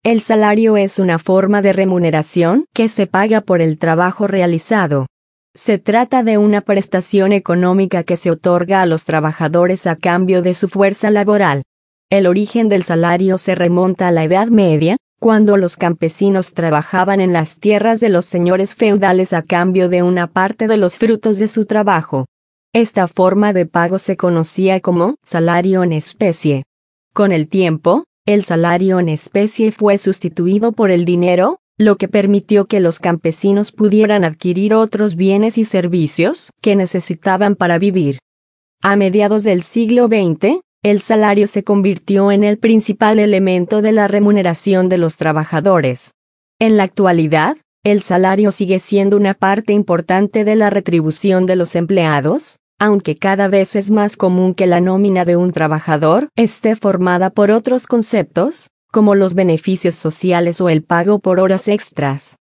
El salario es una forma de remuneración que se paga por el trabajo realizado. Se trata de una prestación económica que se otorga a los trabajadores a cambio de su fuerza laboral. El origen del salario se remonta a la Edad Media, cuando los campesinos trabajaban en las tierras de los señores feudales a cambio de una parte de los frutos de su trabajo. Esta forma de pago se conocía como salario en especie. Con el tiempo, el salario en especie fue sustituido por el dinero, lo que permitió que los campesinos pudieran adquirir otros bienes y servicios que necesitaban para vivir. A mediados del siglo XX, el salario se convirtió en el principal elemento de la remuneración de los trabajadores. En la actualidad, el salario sigue siendo una parte importante de la retribución de los empleados, aunque cada vez es más común que la nómina de un trabajador esté formada por otros conceptos, como los beneficios sociales o el pago por horas extras.